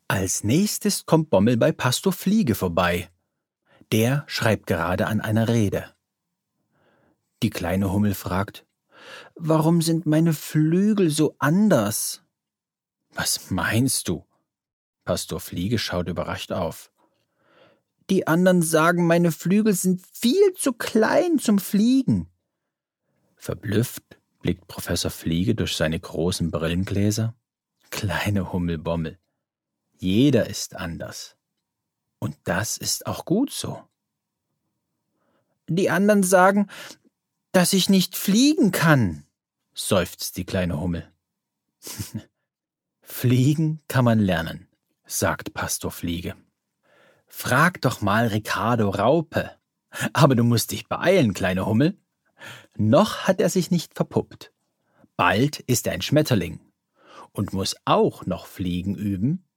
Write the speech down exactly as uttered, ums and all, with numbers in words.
Als nächstes kommt Bommel bei Pastor Fliege vorbei. Der schreibt gerade an einer Rede. Die kleine Hummel fragt: »Warum sind meine Flügel so anders?« »Was meinst du?« Pastor Fliege schaut überrascht auf. »Die anderen sagen, meine Flügel sind viel zu klein zum Fliegen.« Verblüfft blickt Professor Fliege durch seine großen Brillengläser. Kleine Hummelbommel, jeder ist anders. Und das ist auch gut so. »Die anderen sagen, dass ich nicht fliegen kann«, seufzt die kleine Hummel. »Fliegen kann man lernen«, sagt Pastor Fliege. »Frag doch mal Ricardo Raupe. Aber du musst dich beeilen, kleine Hummel. Noch hat er sich nicht verpuppt. Bald ist er ein Schmetterling und muss auch noch fliegen üben,